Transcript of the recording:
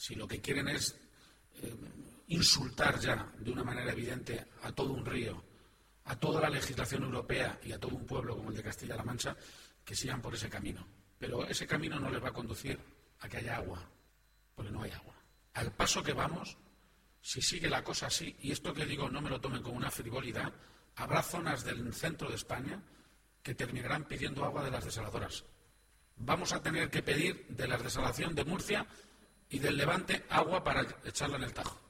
Si lo que quieren es insultar ya de una manera evidente a todo un río, a toda la legislación europea y a todo un pueblo como el de Castilla-La Mancha, que sigan por ese camino. Pero ese camino no les va a conducir a que haya agua, porque no hay agua. Al paso que vamos, si sigue la cosa así, y esto que digo no me lo tomen como una frivolidad, habrá zonas del centro de España que terminarán pidiendo agua de las desaladoras. Vamos a tener que pedir de la desalación de Murcia y del Levante agua para echarla en el Tajo.